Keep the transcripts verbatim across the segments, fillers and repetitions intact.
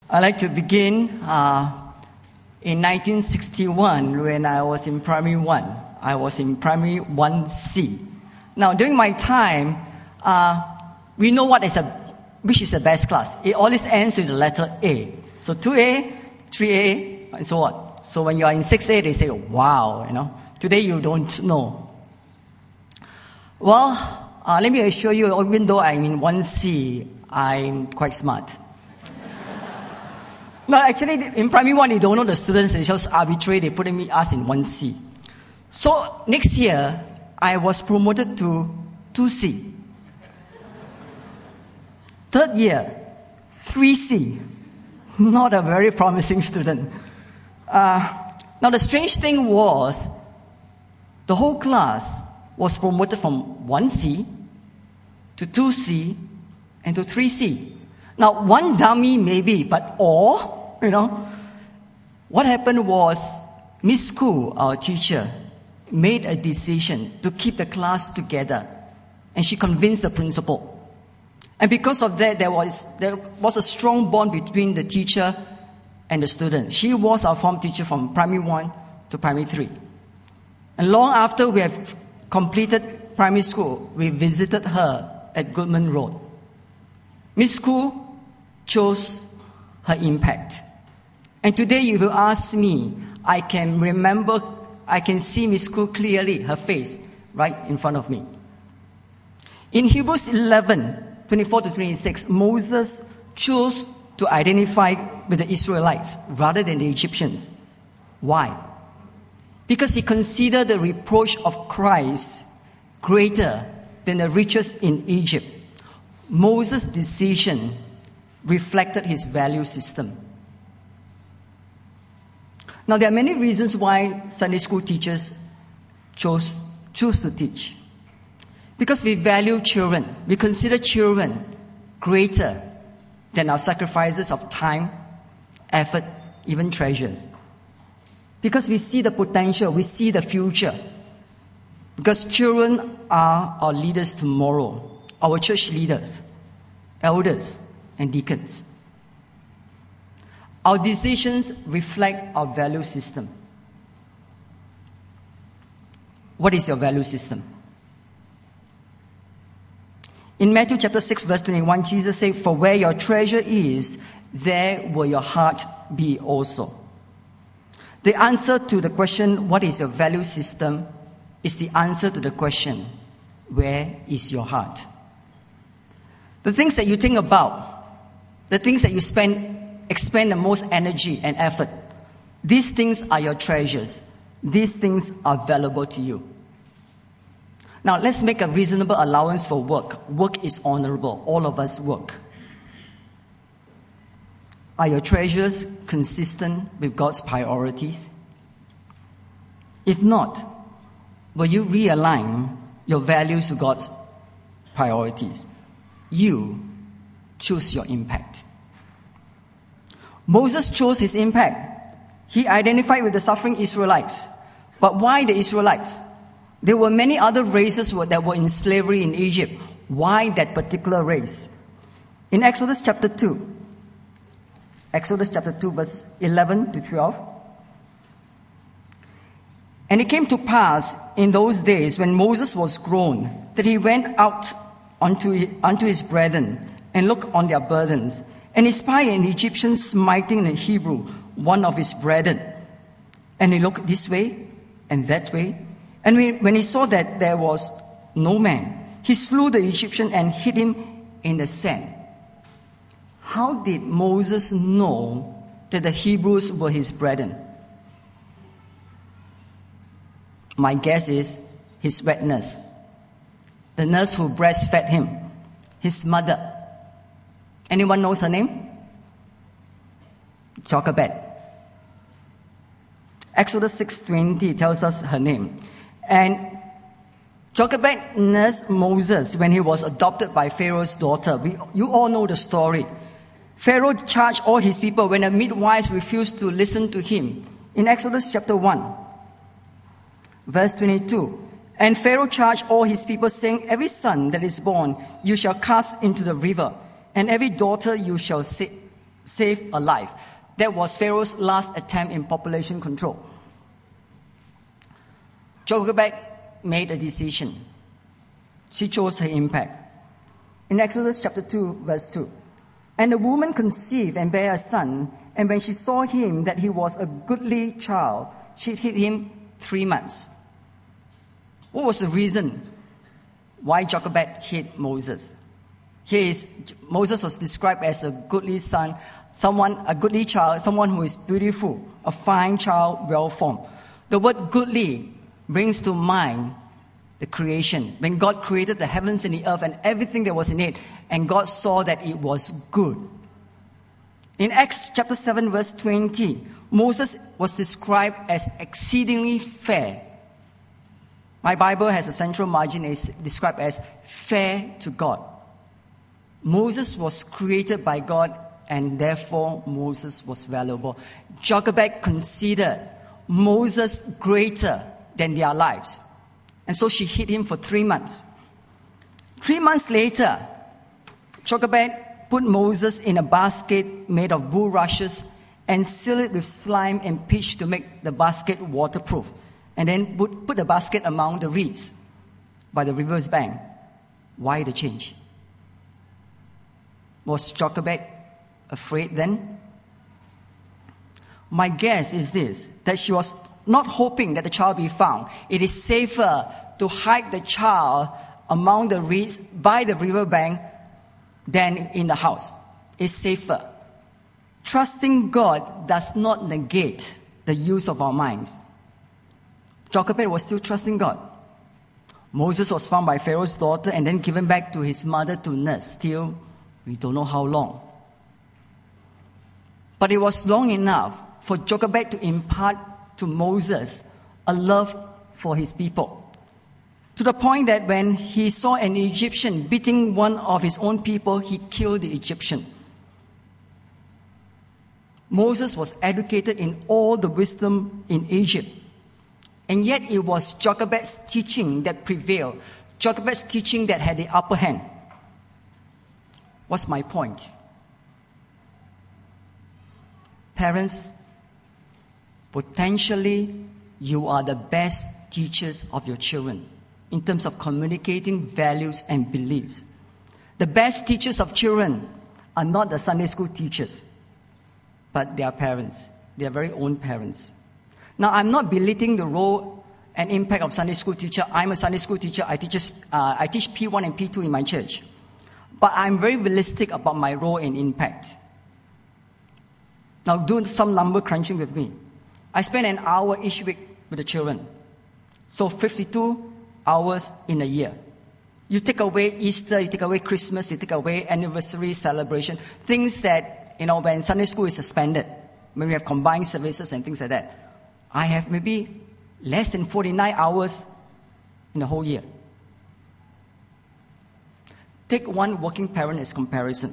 I'd like to begin uh, in nineteen sixty-one when I was in primary one. I was in primary one C. Now, during my time, uh, we know what is a, which is the best class. It always ends with the letter A. So two A, three A, and so on. So when you are in six A, they say, wow, you know. Today you don't know. Well, uh, let me assure you, even though I'm in one C, I'm quite smart. No, actually, in primary one, they don't know the students. They just arbitrary. They put me us in one C. So next year, I was promoted to two C. Third year, three C. Not a very promising student. Uh, now the strange thing was, the whole class was promoted from one C to two C and to three C. Now one dummy maybe, but all. You know, what happened was Miss Koo, our teacher, made a decision to keep the class together, and she convinced the principal. And because of that, there was there was a strong bond between the teacher and the student. She was our form teacher from primary one to primary three. And long after we have completed primary school, we visited her at Goodman Road. Miss Koo chose her impact. And today, if you ask me, I can remember, I can see Miss Koo clearly, her face, right in front of me. In Hebrews eleven, twenty-four to twenty-six, Moses chose to identify with the Israelites rather than the Egyptians. Why? Because he considered the reproach of Christ greater than the riches in Egypt. Moses' decision reflected his value system. Now, there are many reasons why Sunday school teachers chose, choose to teach. Because we value children. We consider children greater than our sacrifices of time, effort, even treasures. Because we see the potential, we see the future. Because children are our leaders tomorrow, our church leaders, elders, and deacons. Our decisions reflect our value system. What is your value system? In Matthew chapter six, verse twenty-one, Jesus said, "For where your treasure is, there will your heart be also." The answer to the question, what is your value system, is the answer to the question, where is your heart? The things that you think about, the things that you spend expend the most energy and effort. These things are your treasures. These things are valuable to you. Now, let's make a reasonable allowance for work. Work is honorable. All of us work. Are your treasures consistent with God's priorities? If not, will you realign your values to God's priorities? You choose your impact. Moses chose his impact. He identified with the suffering Israelites. But why the Israelites? There were many other races that were in slavery in Egypt. Why that particular race? In Exodus chapter two, Exodus chapter two, verse eleven to twelve. "And it came to pass in those days when Moses was grown, that he went out unto, unto his brethren and looked on their burdens. And he spied an Egyptian smiting a Hebrew, one of his brethren. And he looked this way and that way. And when he saw that there was no man, he slew the Egyptian and hid him in the sand." How did Moses know that the Hebrews were his brethren? My guess is his wet nurse. The nurse who breastfed him. His mother. Anyone knows her name? Jochebed. Exodus six twenty tells us her name. And Jochebed nursed Moses when he was adopted by Pharaoh's daughter. We, you all know the story. Pharaoh charged all his people when the midwives refused to listen to him. In Exodus chapter one, verse twenty-two. "And Pharaoh charged all his people, saying, Every son that is born you shall cast into the river, and every daughter you shall save a life. That was Pharaoh's last attempt in population control. Jochebed made a decision. She chose her impact. In Exodus chapter two, verse two. And the woman conceived and bare a son, and when she saw him that he was a goodly child, she hid him three months. What was the reason why Jochebed hid Moses? Here is, Moses was described as a goodly son, someone, a goodly child, someone who is beautiful, a fine child, well-formed. The word goodly brings to mind the creation. When God created the heavens and the earth and everything that was in it, and God saw that it was good. In Acts chapter seven, verse twenty, Moses was described as exceedingly fair. My Bible has a central margin is described as fair to God. Moses was created by God, and therefore Moses was valuable. Jochebed considered Moses greater than their lives. And so she hid him for three months. Three months later, Jochebed put Moses in a basket made of bulrushes and sealed it with slime and pitch to make the basket waterproof. And then put, put the basket among the reeds by the river's bank. Why the change? Was Jochebed afraid then? My guess is this, that she was not hoping that the child be found. It is safer to hide the child among the reeds by the river bank than in the house. It's safer. Trusting God does not negate the use of our minds. Jochebed was still trusting God. Moses was found by Pharaoh's daughter and then given back to his mother to nurse. Still, we don't know how long. But it was long enough for Jochebed to impart to Moses a love for his people. To the point that when he saw an Egyptian beating one of his own people, he killed the Egyptian. Moses was educated in all the wisdom in Egypt. And yet it was Jochebed's teaching that prevailed. Jochebed's teaching that had the upper hand. What's my point? Parents, potentially you are the best teachers of your children in terms of communicating values and beliefs. The best teachers of children are not the Sunday school teachers, but their parents, their very own parents. Now, I'm not belittling the role and impact of Sunday school teacher. I'm a Sunday school teacher. I teach, uh, I teach P one and P two in my church. But I'm very realistic about my role and impact. Now, do some number crunching with me. I spend an hour each week with the children. So fifty-two hours in a year. You take away Easter, you take away Christmas, you take away anniversary celebration, things that, you know, when Sunday school is suspended, when we have combined services and things like that. I have maybe less than forty-nine hours in the whole year. Take one working parent as comparison.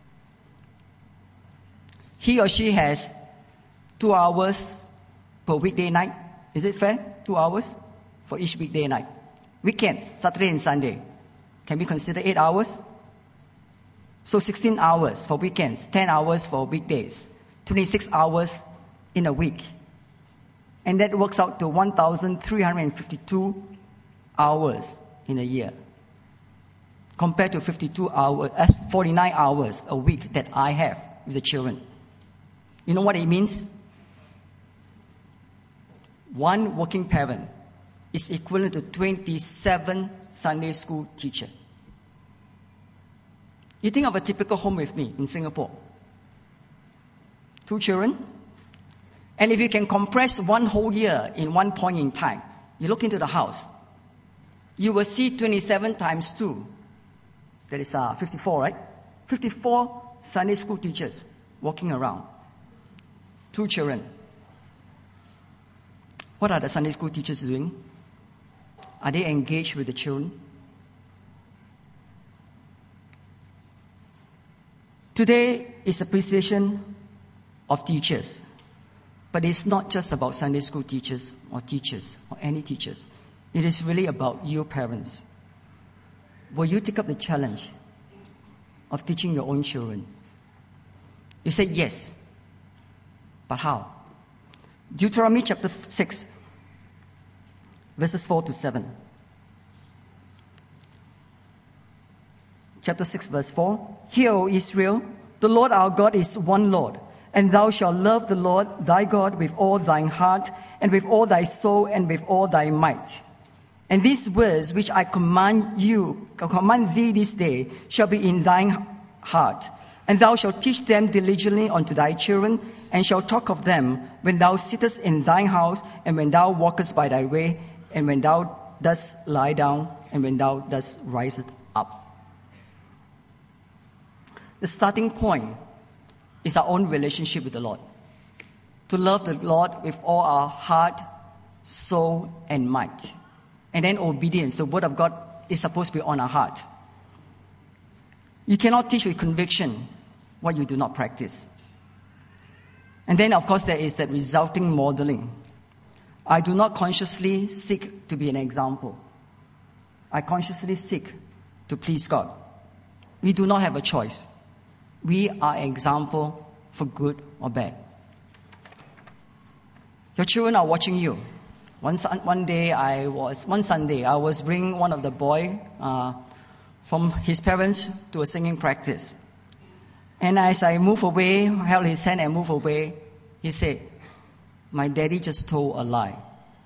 He or she has two hours per weekday night. Is it fair? Two hours for each weekday night. Weekends, Saturday and Sunday. Can we consider eight hours? So sixteen hours for weekends, ten hours for weekdays, twenty-six hours in a week. And that works out to one thousand three hundred fifty-two hours in a year. Compared to fifty-two hours, uh, forty-nine hours a week that I have with the children. You know what it means? One working parent is equivalent to twenty-seven Sunday school teachers. You think of a typical home with me in Singapore. Two children. And if you can compress one whole year in one point in time, you look into the house, you will see twenty-seven times two. That is uh, fifty-four, right? fifty-four Sunday school teachers walking around. Two children. What are the Sunday school teachers doing? Are they engaged with the children? Today is appreciation of teachers. But it's not just about Sunday school teachers or teachers or any teachers. It is really about you parents. Will you take up the challenge of teaching your own children? You say yes. But how? Deuteronomy chapter six, verses four to seven. Chapter six, verse four. Hear, O Israel, the Lord our God is one Lord, and thou shalt love the Lord thy God with all thine heart, and with all thy soul, and with all thy might. And these words which I command you, command thee this day, shall be in thine heart. And thou shalt teach them diligently unto thy children, and shalt talk of them when thou sittest in thine house, and when thou walkest by thy way, and when thou dost lie down, and when thou dost rise up. The starting point is our own relationship with the Lord. To love the Lord with all our heart, soul, and might. And then obedience. The Word of God is supposed to be on our heart. You cannot teach with conviction what you do not practice. And then, of course, there is that resulting modeling. I do not consciously seek to be an example. I consciously seek to please God. We do not have a choice. We are an example for good or bad. Your children are watching you. One, one day I was, one Sunday, I was bringing one of the boy uh, from his parents to a singing practice. And as I moved away, held his hand and moved away, he said, "My daddy just told a lie."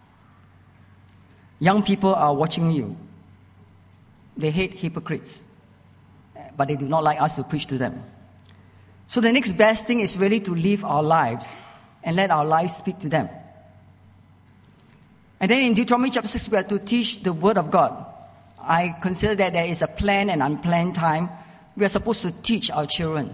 Young people are watching you. They hate hypocrites, but they do not like us to preach to them. So the next best thing is really to live our lives and let our lives speak to them. And then in Deuteronomy chapter six, we are to teach the Word of God. I consider that there is a planned and unplanned time. We are supposed to teach our children.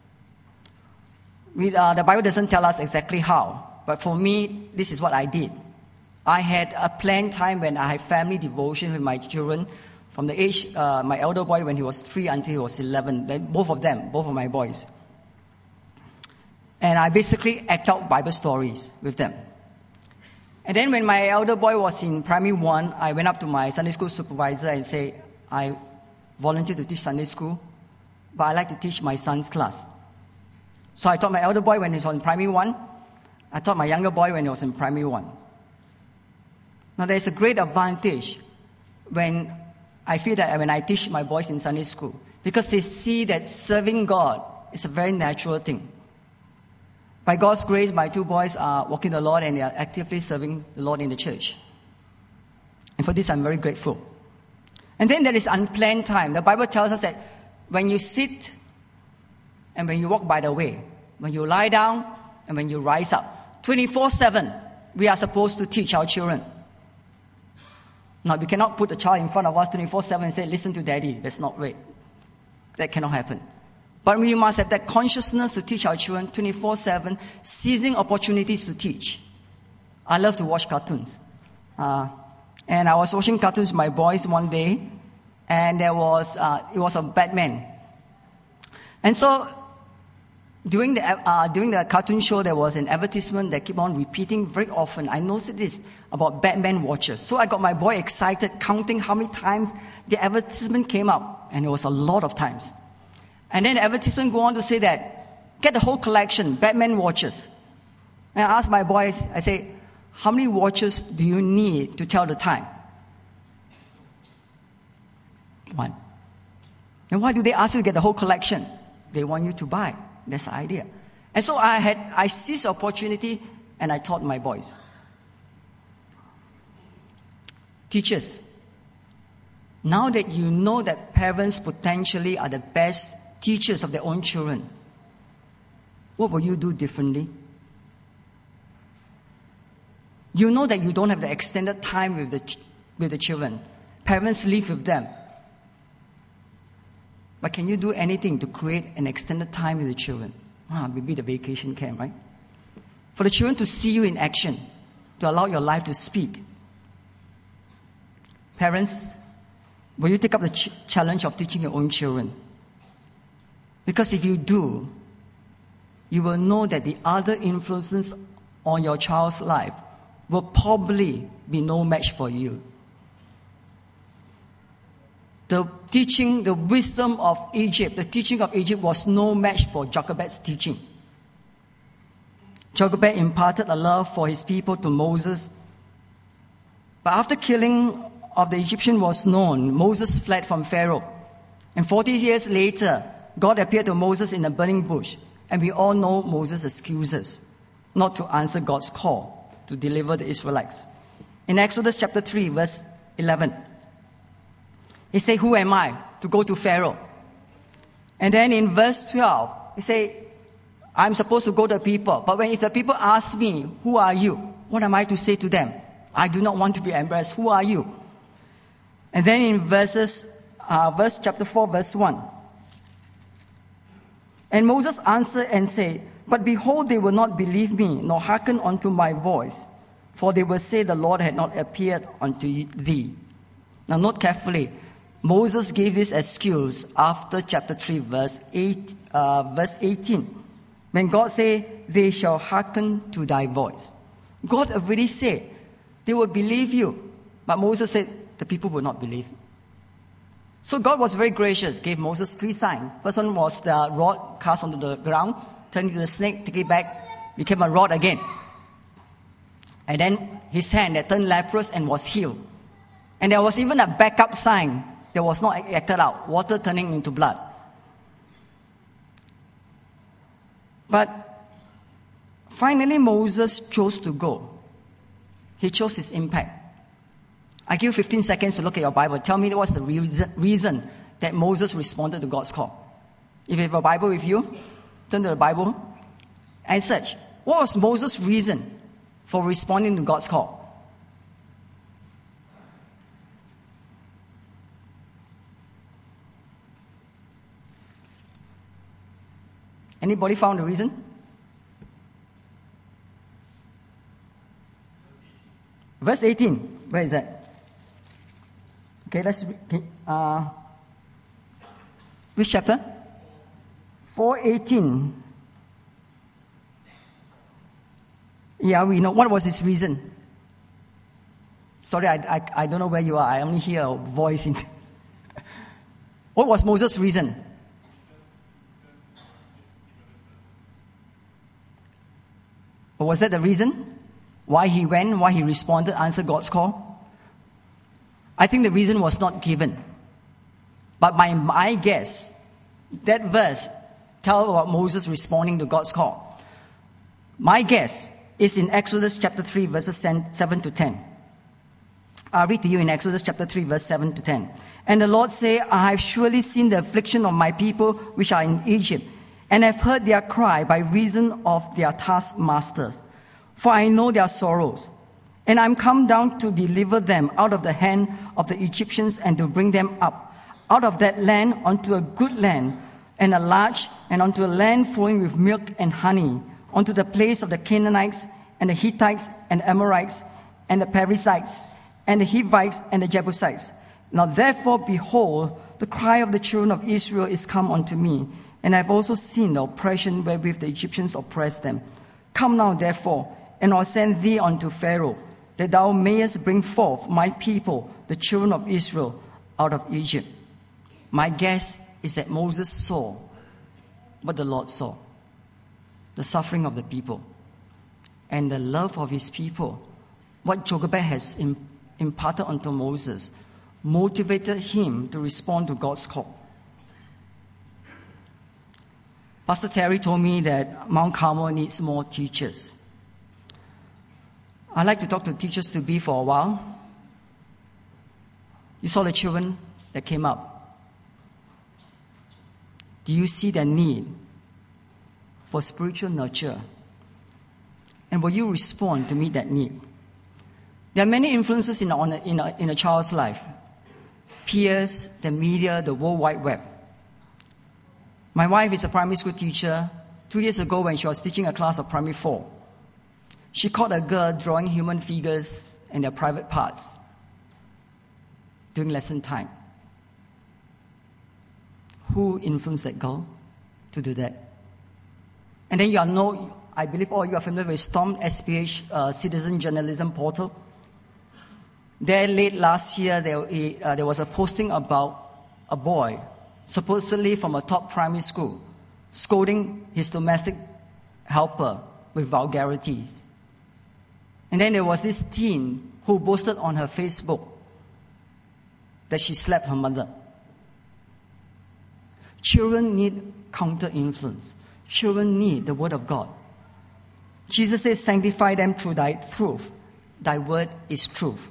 We, uh, the Bible doesn't tell us exactly how, but for me, this is what I did. I had a planned time when I had family devotion with my children from the age, uh, my elder boy when he was three until he was eleven, then both of them, both of my boys. And I basically act out Bible stories with them. And then when my elder boy was in primary one, I went up to my Sunday school supervisor and said, I volunteer to teach Sunday school, but I like to teach my son's class. So I taught my elder boy when he was in primary one. I taught my younger boy when he was in primary one. Now there is a great advantage when I feel that when I teach my boys in Sunday school, because they see that serving God is a very natural thing. By God's grace, my two boys are walking the Lord and they are actively serving the Lord in the church. And for this, I'm very grateful. And then there is unplanned time. The Bible tells us that when you sit and when you walk by the way, when you lie down and when you rise up, twenty-four seven, we are supposed to teach our children. Now, we cannot put a child in front of us twenty-four seven and say, listen to daddy. That's not right. That cannot happen. But we must have that consciousness to teach our children twenty-four seven, seizing opportunities to teach. I love to watch cartoons. Uh, and I was watching cartoons with my boys one day, and there was, uh, it was of Batman. And so, during the, uh, during the cartoon show, there was an advertisement that kept on repeating very often. I noticed this about Batman watches. So I got my boy excited, counting how many times the advertisement came up. And it was a lot of times. And then the advertisement go on to say that, get the whole collection, Batman watches. And I asked my boys, I say, how many watches do you need to tell the time? One. And why do they ask you to get the whole collection? They want you to buy. That's the idea. And so I had, I seized the opportunity and I taught my boys. Teachers, now that you know that parents potentially are the best teachers of their own children, what will you do differently? You know that you don't have the extended time with the ch- with the children. Parents live with them. But can you do anything to create an extended time with the children? Ah, maybe the vacation camp, right? For the children to see you in action, to allow your life to speak. Parents, will you take up the ch- challenge of teaching your own children? Because if you do, you will know that the other influences on your child's life will probably be no match for you. The teaching, the wisdom of Egypt, the teaching of Egypt was no match for Jochebed's teaching. Jochebed imparted a love for his people to Moses. But after killing of the Egyptian was known, Moses fled from Pharaoh. And forty years later, God appeared to Moses in a burning bush. And we all know Moses' excuses not to answer God's call to deliver the Israelites. In Exodus chapter three, verse eleven, he said, "Who am I to go to Pharaoh?" And then in verse twelve, he said, "I'm supposed to go to the people. But when if the people ask me, 'Who are you?' what am I to say to them? I do not want to be embarrassed. Who are you?" And then in verses, uh, verse chapter four, verse one, "And Moses answered and said, But behold, they will not believe me, nor hearken unto my voice, for they will say, The Lord had not appeared unto thee." Now note carefully, Moses gave this excuse after chapter three, verse eight, uh, verse eighteen. When God said, "They shall hearken to thy voice." God already said, they will believe you. But Moses said, the people will not believe. So God was very gracious, gave Moses three signs. First one was the rod cast onto the ground, turned into the snake, take it back, became a rod again. And then his hand that turned leprous and was healed. And there was even a backup sign that was not acted out, water turning into blood. But finally Moses chose to go. He chose his impact. I give you fifteen seconds to look at your Bible. Tell me what's the reason, reason that Moses responded to God's call. If you have a Bible with you, turn to the Bible and search. What was Moses' reason for responding to God's call? Anybody found the reason? Verse eighteen. Where is that? Okay, let's read. Uh, which chapter? four eighteen. Yeah, we know. What was his reason? Sorry, I, I, I don't know where you are. I only hear a voice. In what was Moses' reason? But was that the reason? Why he went, why he responded, answered God's call? I think the reason was not given. But my, my guess, that verse tells about Moses responding to God's call. My guess is in Exodus chapter three, verses seven to ten. I'll read to you in Exodus chapter three, verse seven to ten. "And the Lord said, I have surely seen the affliction of my people which are in Egypt, and have heard their cry by reason of their taskmasters. For I know their sorrows. And I am come down to deliver them out of the hand of the Egyptians, and to bring them up out of that land unto a good land, and a large, and unto a land flowing with milk and honey, unto the place of the Canaanites, and the Hittites, and the Amorites, and the Perizzites, and the Hivites, and the Jebusites. Now therefore, behold, the cry of the children of Israel is come unto me, and I have also seen the oppression wherewith the Egyptians oppressed them. Come now therefore, and I'll send thee unto Pharaoh, that thou mayest bring forth my people, the children of Israel, out of Egypt." My guess is that Moses saw what the Lord saw. The suffering of the people. And the love of his people. What Jochebed has imparted unto Moses motivated him to respond to God's call. Pastor Terry told me that Mount Carmel needs more teachers. I like to talk to teachers to be for a while. You saw the children that came up. Do you see their need for spiritual nurture? And will you respond to meet that need? There are many influences in a, in a, in a child's life. Peers, the media, the World Wide Web. My wife is a primary school teacher. Two years ago when she was teaching a class of primary four, she caught a girl drawing human figures and their private parts during lesson time. Who influenced that girl to do that? And then you all know, I believe all you are familiar with Storm S P H uh, Citizen Journalism Portal. There late last year, there, uh, there was a posting about a boy, supposedly from a top primary school, scolding his domestic helper with vulgarities. And then there was this teen who boasted on her Facebook that she slapped her mother. Children need counter-influence. Children need the Word of God. Jesus says, sanctify them through thy truth. Thy word is truth.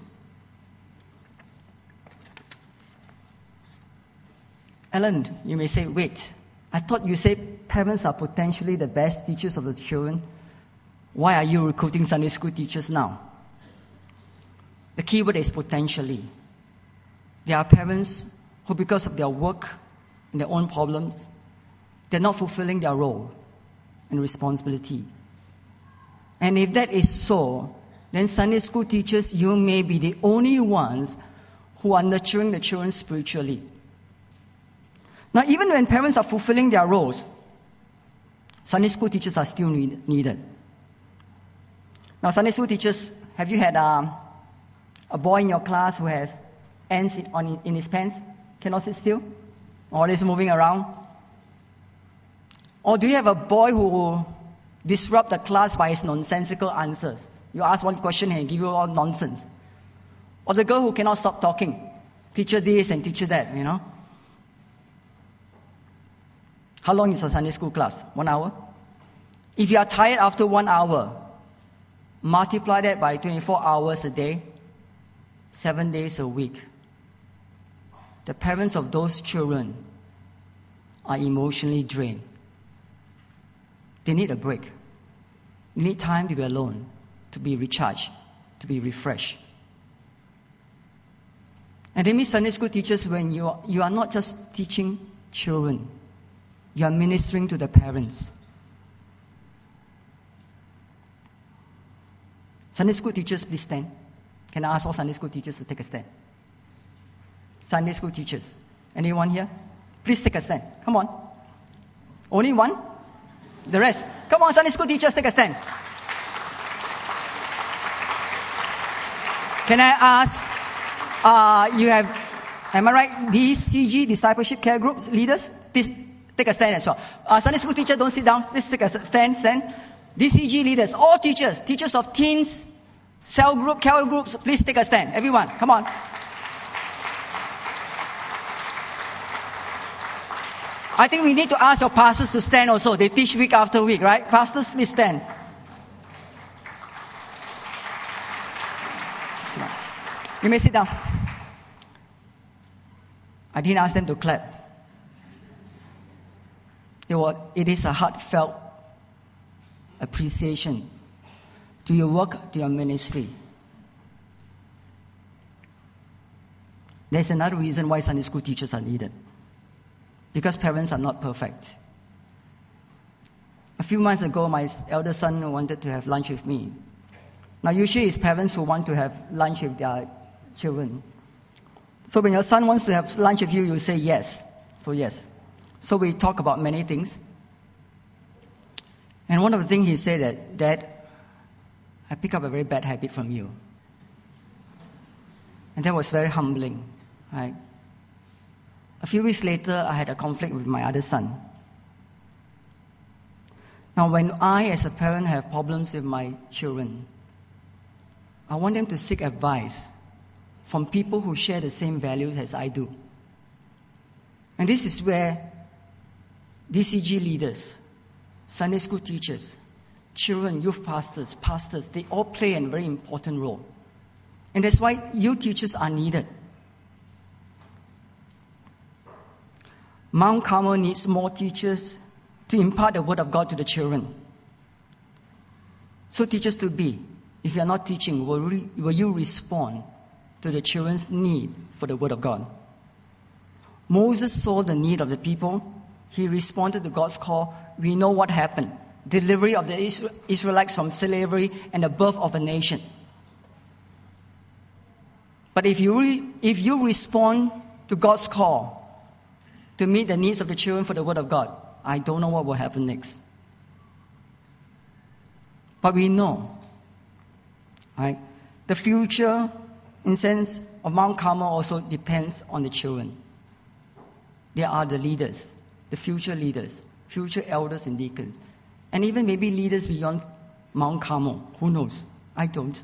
Alan, you may say, wait, I thought you said parents are potentially the best teachers of the children. Why are you recruiting Sunday school teachers now? The key word is potentially. There are parents who, because of their work and their own problems, they're not fulfilling their role and responsibility. And if that is so, then Sunday school teachers, you may be the only ones who are nurturing the children spiritually. Now, even when parents are fulfilling their roles, Sunday school teachers are still need, needed. Now, Sunday school teachers, have you had um, a boy in your class who has ants in, on, in his pants? Cannot sit still? Always moving around? Or do you have a boy who disrupts the class by his nonsensical answers? You ask one question and he give you all nonsense. Or the girl who cannot stop talking. Teacher this and teacher that, you know. How long is a Sunday school class? One hour? If you are tired after one hour, multiply that by twenty-four hours a day, seven days a week. The parents of those children are emotionally drained. They need a break. They need time to be alone, to be recharged, to be refreshed. And they meet Sunday school teachers when you are, you are not just teaching children. You are ministering to the parents. Sunday school teachers, please stand. Can I ask all Sunday school teachers to take a stand? Sunday school teachers. Anyone here? Please take a stand. Come on. Only one? The rest. Come on, Sunday school teachers, take a stand. Can I ask, uh, you have, am I right, D C G, Discipleship Care Groups, leaders? Please take a stand as well. Uh, Sunday school teacher, don't sit down. Please take a stand, stand. D C G leaders, all teachers, teachers of teens, cell group, care groups, please take a stand. Everyone, come on. I think we need to ask our pastors to stand also. They teach week after week, right? Pastors, please stand. You may sit down. I didn't ask them to clap. It, was, it is a heartfelt appreciation to your work, to your ministry. There's another reason why Sunday school teachers are needed. Because parents are not perfect. A few months ago, my elder son wanted to have lunch with me. Now, usually it's parents who want to have lunch with their children. So when your son wants to have lunch with you, you say yes. So yes. So we talk about many things. And one of the things he said that, Dad, I pick up a very bad habit from you. And that was very humbling, right? A few weeks later, I had a conflict with my other son. Now, when I, as a parent, have problems with my children, I want them to seek advice from people who share the same values as I do. And this is where D C G leaders, Sunday school teachers, children, youth pastors, pastors, they all play a very important role. And that's why you teachers are needed. Mount Carmel needs more teachers to impart the Word of God to the children. So teachers to be, if you are not teaching, will, re, will you respond to the children's need for the Word of God? Moses saw the need of the people. He responded to God's call. We know what happened. Delivery of the Israelites from slavery and the birth of a nation. But if you, re, if you respond to God's call to meet the needs of the children for the Word of God, I don't know what will happen next. But we know, right? The future, in sense, of Mount Carmel also depends on the children. They are the leaders, the future leaders, future elders and deacons, and even maybe leaders beyond Mount Carmel? Who knows? I don't.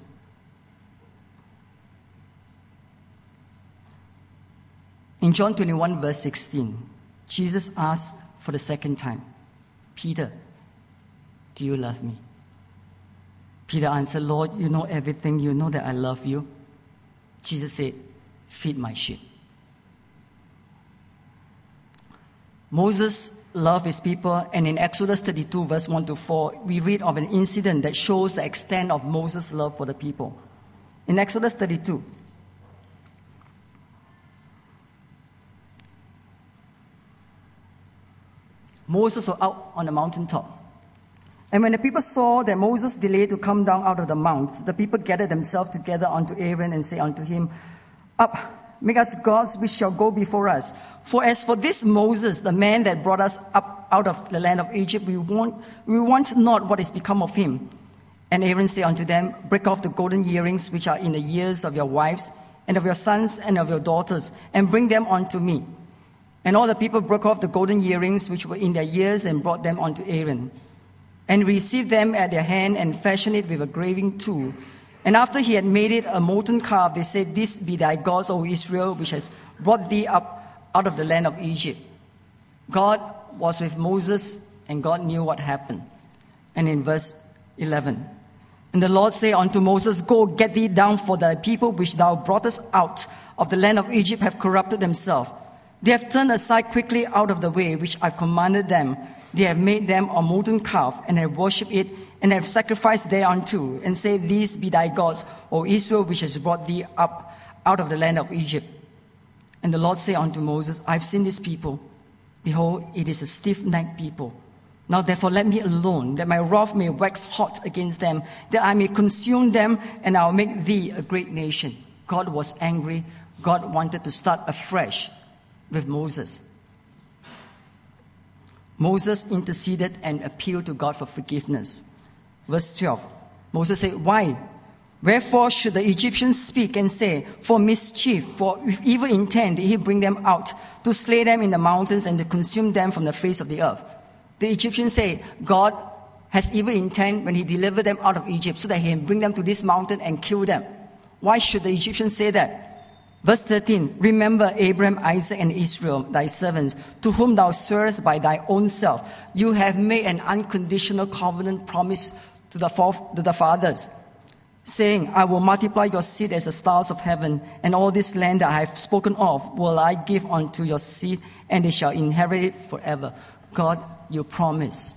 In John twenty-one, verse sixteen, Jesus asked for the second time, Peter, do you love me? Peter answered, Lord, you know everything. You know that I love you. Jesus said, feed my sheep. Moses loved his people, and in Exodus thirty-two, verse one to four, we read of an incident that shows the extent of Moses' love for the people. In Exodus thirty-two, Moses was out on the mountaintop. And when the people saw that Moses delayed to come down out of the mount, the people gathered themselves together unto Aaron and said unto him, Up, make us gods which shall go before us. For as for this Moses, the man that brought us up out of the land of Egypt, we want, we want not what is become of him. And Aaron said unto them, Break off the golden earrings which are in the ears of your wives, and of your sons, and of your daughters, and bring them unto me. And all the people broke off the golden earrings which were in their ears, and brought them unto Aaron. And received them at their hand, and fashioned it with a graving tool. And after he had made it a molten calf, they said, This be thy gods, O Israel, which has brought thee up out of the land of Egypt. God was with Moses, and God knew what happened. And in verse eleven, And the Lord said unto Moses, Go, get thee down, for the people which thou broughtest out of the land of Egypt have corrupted themselves. They have turned aside quickly out of the way which I commanded them. They have made them a molten calf, and have worshipped it, and have sacrificed thereunto, and say, These be thy gods, O Israel, which has brought thee up out of the land of Egypt. And the Lord said unto Moses, I have seen this people. Behold, it is a stiff-necked people. Now therefore let me alone, that my wrath may wax hot against them, that I may consume them, and I will make thee a great nation. God was angry. God wanted to start afresh with Moses. Moses interceded and appealed to God for forgiveness. Verse twelve, Moses said, Why? Wherefore should the Egyptians speak and say, For mischief, for with evil intent did he bring them out, to slay them in the mountains and to consume them from the face of the earth. The Egyptians say, God has evil intent when he delivered them out of Egypt, so that he can bring them to this mountain and kill them. Why should the Egyptians say that? Verse thirteen, Remember Abraham, Isaac, and Israel, thy servants, to whom thou swearest by thy own self. You have made an unconditional covenant promise to the, to the fathers, saying, I will multiply your seed as the stars of heaven, and all this land that I have spoken of will I give unto your seed, and they shall inherit it forever. God, you promise.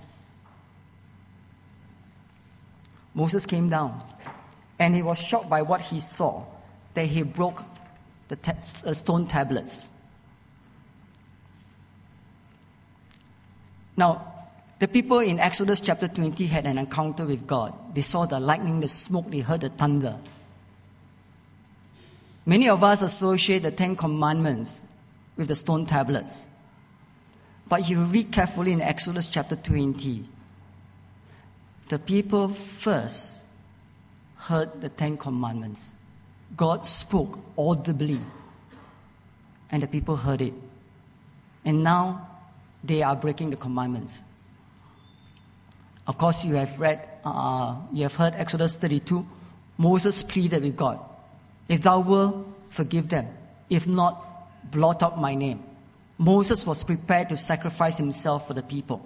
Moses came down, and he was shocked by what he saw, that he broke the ta- uh, stone tablets. Now, the people in Exodus chapter twenty had an encounter with God. They saw the lightning, the smoke, they heard the thunder. Many of us associate the Ten Commandments with the stone tablets. But if you read carefully in Exodus chapter twenty, the people first heard the Ten Commandments. God spoke audibly, and the people heard it. And now they are breaking the commandments. Of course, you have read, uh, you have heard Exodus thirty-two. Moses pleaded with God, If thou wilt, forgive them. If not, blot out my name. Moses was prepared to sacrifice himself for the people.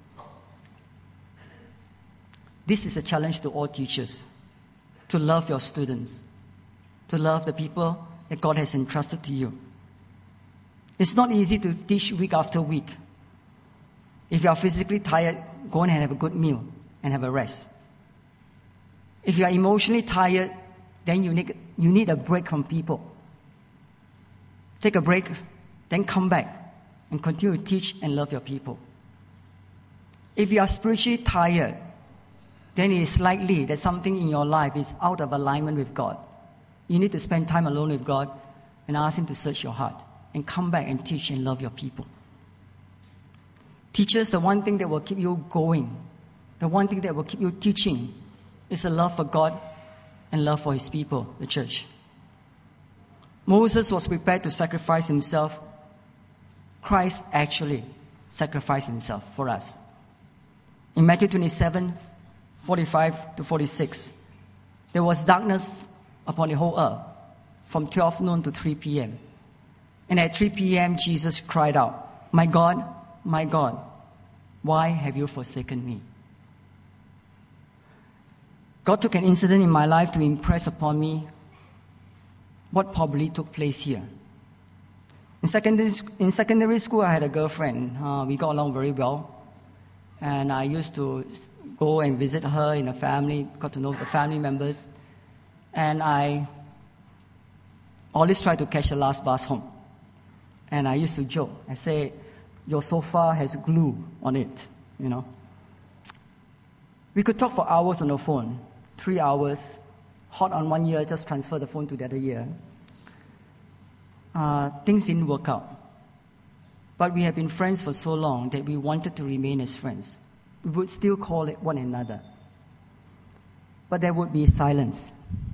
This is a challenge to all teachers, to love your students, to love the people that God has entrusted to you. It's not easy to teach week after week. If you are physically tired, go and have a good meal and have a rest. If you are emotionally tired, then you need, you need a break from people. Take a break, then come back and continue to teach and love your people. If you are spiritually tired, then it is likely that something in your life is out of alignment with God. You need to spend time alone with God and ask Him to search your heart and come back and teach and love your people. Teachers, the one thing that will keep you going, the one thing that will keep you teaching is a love for God and love for His people, the church. Moses was prepared to sacrifice himself. Christ actually sacrificed himself for us. In Matthew twenty-seven, forty-five to forty-six, there was darkness upon the whole earth from twelve noon to three p.m. And at three p.m., Jesus cried out, "My God, my God, why have you forsaken me?" God took an incident in my life to impress upon me what probably took place here. In secondary, in secondary school, I had a girlfriend. Uh, we got along very well. And I used to go and visit her in a family, got to know the family members. And I always tried to catch the last bus home. And I used to joke. I say, "Your sofa has glue on it," you know. We could talk for hours on the phone, three hours, hot on one ear, just transfer the phone to the other ear. Uh, things didn't work out. But we have been friends for so long that we wanted to remain as friends. We would still call it one another. But there would be silence.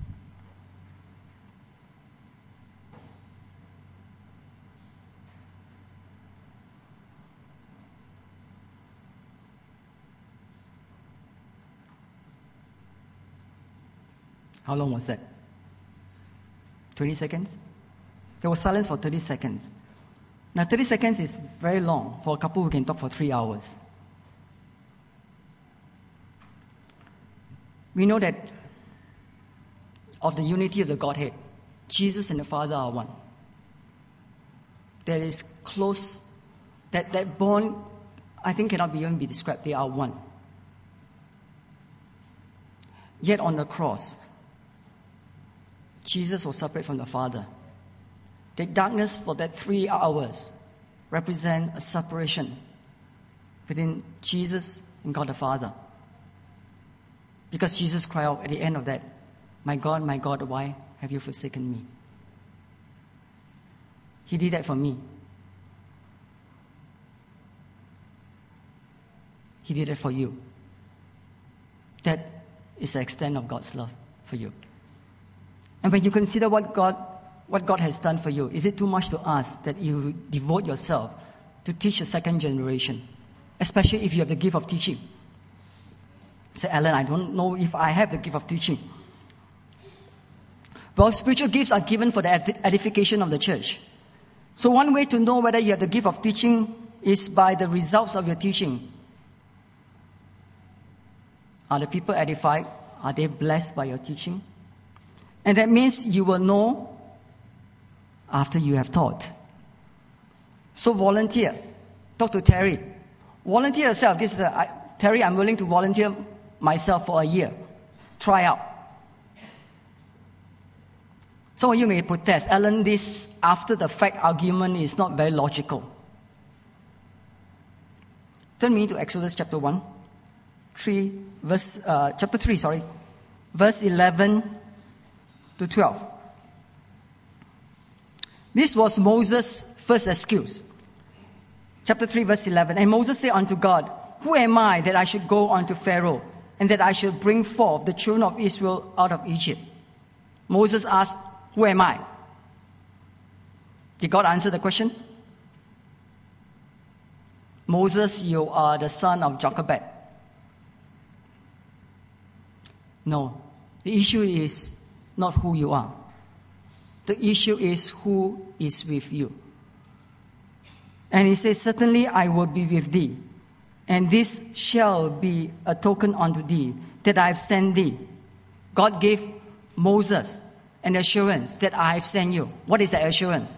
How long was that? twenty seconds? There was silence for thirty seconds. Now, thirty seconds is very long for a couple who can talk for three hours. We know that of the unity of the Godhead, Jesus and the Father are one. There is close, that, that bond, I think cannot be even be described. They are one. Yet on the cross, Jesus was separate from the Father. The darkness for that three hours represent a separation between Jesus and God the Father. Because Jesus cried out at the end of that, "My God, my God, why have you forsaken me?" He did that for me. He did it for you. That is the extent of God's love for you. And when you consider what God what God has done for you, is it too much to ask that you devote yourself to teach the second generation, especially if you have the gift of teaching? Say, "Alan, I don't know if I have the gift of teaching." Well, spiritual gifts are given for the edification of the church. So one way to know whether you have the gift of teaching is by the results of your teaching. Are the people edified? Are they blessed by your teaching? And that means you will know after you have taught. So volunteer. Talk to Terry. Volunteer yourself. This is a, I, Terry, I'm willing to volunteer myself for a year. Try out. Some of you may protest, "Alan, this after the fact argument is not very logical." Turn me to Exodus chapter one, three, verse, uh, chapter three, sorry, verse eleven to twelve. This was Moses' first excuse. Chapter three, verse eleven. "And Moses said unto God, Who am I that I should go unto Pharaoh, and that I should bring forth the children of Israel out of Egypt?" Moses asked, "Who am I?" Did God answer the question? "Moses, you are the son of Jochebed." No. The issue is not who you are. The issue is who is with you. And he says, "Certainly I will be with thee, and this shall be a token unto thee, that I have sent thee." God gave Moses an assurance that I have sent you. What is that assurance?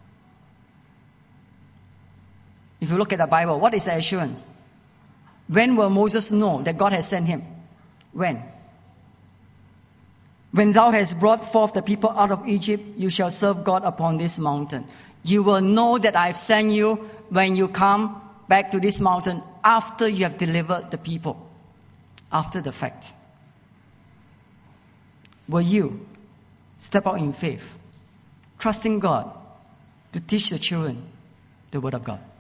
If you look at the Bible, what is the assurance? When will Moses know that God has sent him? When? "When thou hast brought forth the people out of Egypt, you shall serve God upon this mountain." You will know that I have sent you when you come back to this mountain after you have delivered the people. After the fact. Will you step out in faith, trusting God to teach the children the Word of God?